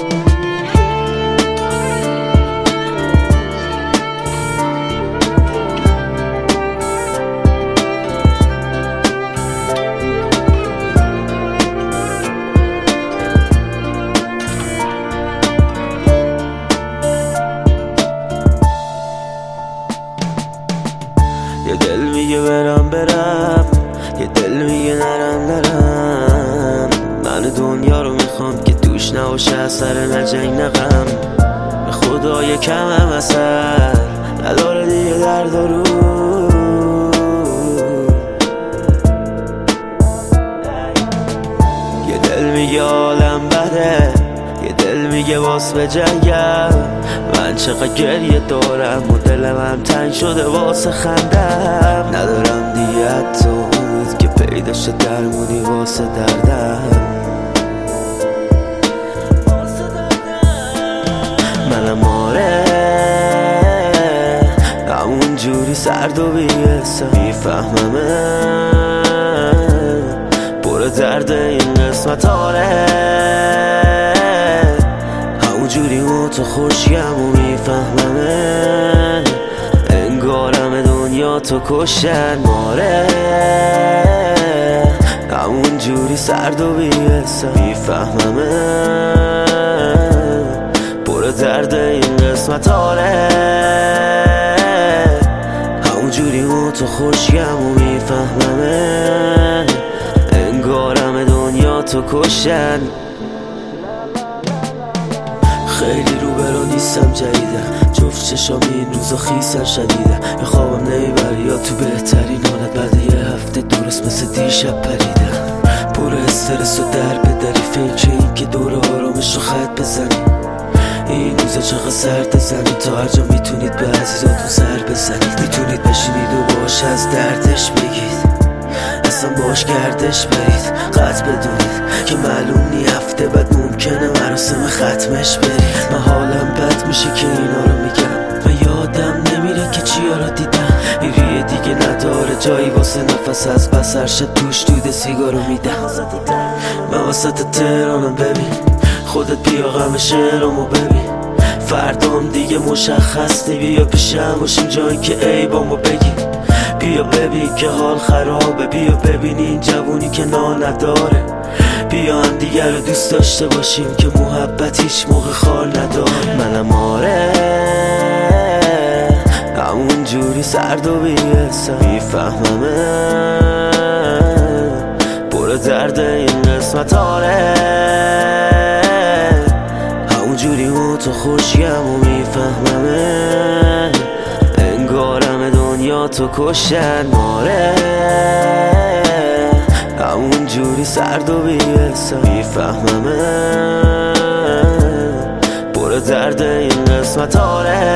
یه دل میگه برم یه دل میگه نرم من دنیا رو میخوام که توش نباشه اثر نجنگ نغم به خدا یکم هم اثر نداره دیگه درد و رو یه دل میگه عالم بده یه دل میگه باس به جنگم من چقدر گریه دارم و دلم هم تنگ شده واسه خندم ندارم دیگه حتی امید که پیدا شد درمونی واسه دردم منم آره همون جوری سرد و بی‌حسم میفهممه پر درد این قسمت آره جوری و تو خوشیم و میفهممه انگارم دنیا تو کشتن ماره همون جوری سرد و بی‌حسم میفهممه پر درد این قسمت آره همون جوری و تو خوشیم و میفهممه انگارم دنیا تو کشتن خیلی روبرا نیستم جدیدم جفت چشام این روزا خیسن شدیدم یا خوابم نمیبری یا تو بهترین حالت بعد یه هفته درست مثل دیشب پریدم پر استرس و در بدری فکر این که دور آرامش رو خط بزنی این روزا چقدر سرد زنی تا هر جا میتونید به عزیزاتون سر بزنید میتونید بشینید و باش از دردش بگید اصلا باش گردش برید قطع بدونید که معلوم نی هفته بعد ممکنه مراسم ختمش برید من حالم بد میشه که اینا رو میگم من یادم نمیره که چیا رو دیدم این ریه دیگه نداره جایی واسه نفس از بسر شد توش دود سیگارو میدم من وسط تهرانم ببین خودت بیا غم شعرامو ببین فردام دیگه مشخص نی بیا پیشم باشیم جایی که عیبامو بگی بیا ببین که حال خرابه بیا ببین این جوونی که نان نداره بیا هم دیگر رو دوست داشته باشیم که محبت هیچ موقع خال نداره منم آره همون جوری سرد و بی‌حسم میفهممه پر درد این قسمت آره همون جوری و تو خوشیم و میفهممه انگارم دنیا تو کشتن ماره همون جوری سرد و بی‌حسم میفهممه پر درد این قسمت آره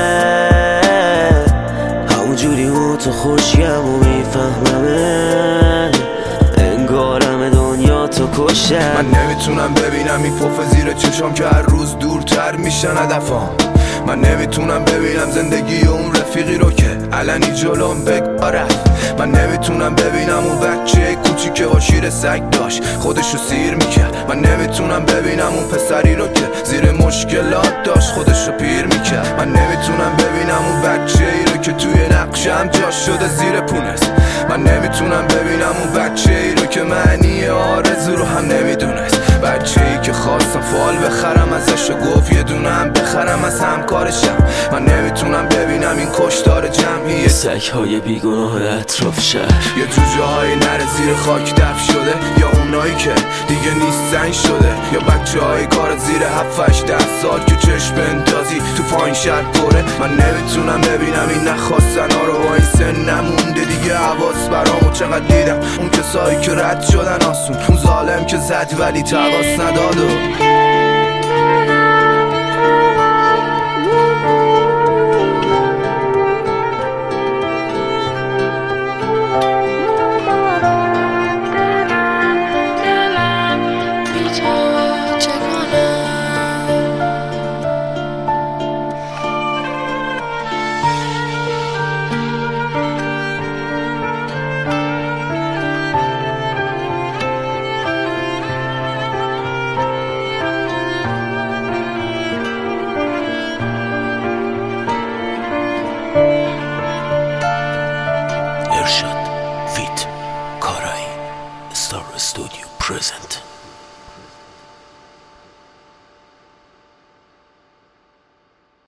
همون جوری و تو خوشیم و میفهممه انگارم دنیا تو کشتن من نمیتونم ببینم این پف زیر چشام که هر روز دورتر میشن هدفام من نمیتونم ببینم زندگی اون رفیقی رو که علنی جلوم بگارد من نمیتونم ببینم اون بچه کوچی که با شیر سگ داشت خودشو سیر میکرد من نمیتونم ببینم اون پسری رو که زیر مشکلات داشت خودشو پیر میکرد من نمیتونم ببینم اون بچه ای رو که توی نقشم جاش شده زیر پونست من نمیتونم ببینم اون بچه ای رو که معنی آرزو رو هم نمیدونست بچه ای که خواستم فال بخرم ازش و گفت یه دونم بخرم از همکارشم من نمیتونم ببینم این کشتار جمعیه سگ‌های بیگناه اطراف شهر یا جوجه های نره زیر خاک دف شده یا اونایی که دیگه نیستن شده یا بچه های کار زیر 7-8 سال که چشم اندازی تو پایین شهر پره من نمیتونم ببینم این نخواستن ها رو با این سن نمونده دیگه حواس برامو چقدر دیدم اون کسایی که رد شدن آسون اون ظالم که زد ولی تواس نداد